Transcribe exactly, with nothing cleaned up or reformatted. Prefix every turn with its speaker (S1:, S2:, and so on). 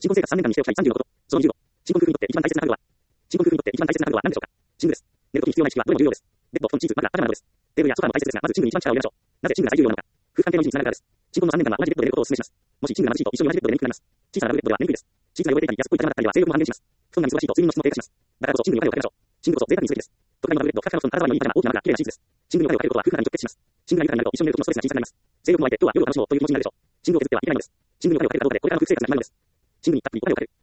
S1: 新婚生活さんねんかんにしておきたいさんじゅうのこと。そのにじゅうご。新婚夫婦にとって一番大切なハグは、新婚夫婦にとって一番大切なハグは何でしょうか。寝具です。寝るとき必要な意識はどれも重要です。ベッド、布団、チーズ、枕、パジャマなどです。テーブルやソファーも大切ですが、まず寝具に一番力を入れましょう。なぜ寝具が最重要なのか。夫婦関係の維持につながるからです。新婚のさんねんかんは同じベッドで寝ることをお勧めします。もし寝具が貧しいと一緒に同じベッドで寝にくくなります。小さなラブベッドでは寝にくいです。シーツが汚れていたり安っぽいパジャマだったりは性欲も半減します。布団が忙しいと睡眠の質も低下します。だからこそ寝具にお金をかけましょう。寝具こそ贅沢にすべきです。特大のラブベッド、ふかふかの布団、体にいいパジャマ、大きな枕、綺麗なシーツです。寝具にお金をかけることは夫婦間に直結します。寝具が豊かになると一緒に寝る時のストレスが小さくなります。性欲も湧いて今日は夜を楽しもうという気持ちになるでしょう。寝具を削ってはいけないのです。寝具にお金をかけるかどうかでこれからの夫婦生活が決まるのです。寝具にたっぷりお金をかける。